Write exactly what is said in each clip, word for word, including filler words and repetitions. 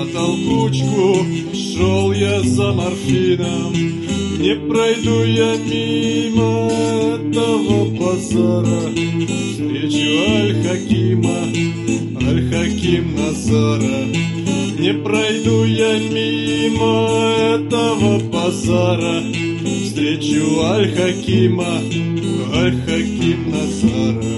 на толкучку шел я за морфином. Не пройду я мимо этого базара, встречу Аль-Хакима, Аль-Хаким Назара. Не пройду я мимо этого базара, встречу Аль-Хакима, Аль-Хаким Назара.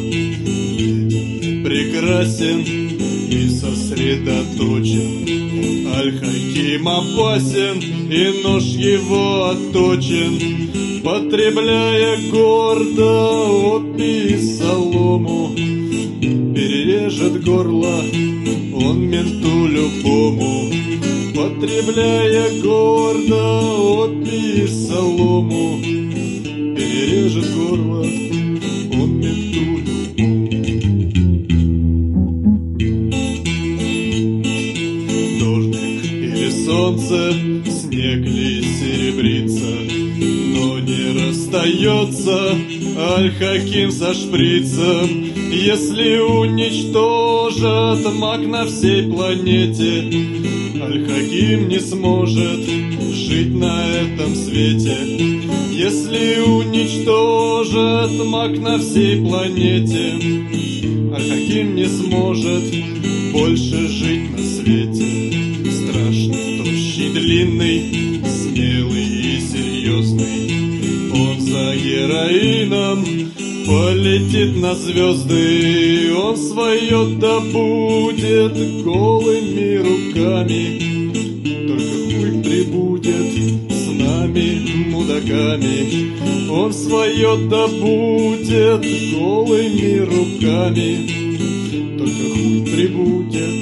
Прекрасен и сосредоточен, Аль-Хаким опасен, и нож его отточен. Потребляя гордо опий и солому, перережет горло он менту любому. Потребляя гордо опий и солому, перережет горло он менту любому. Дождик или солнце, снег ли серебрится, но не расстается Аль-Хаким со шприцем. Если уничтожат маг на всей планете, Аль-Хаким не сможет жить на этом свете. Если уничтожат маг на всей планете, Аль-Хаким не сможет больше жить на свете. Страшный, тощий, длинный, смелый и серьезный, он за героином полетит на звезды. Он свое добудет голыми руками, только хуй прибудет с нами, мудаками. Он свое добудет голыми руками, только хуй прибудет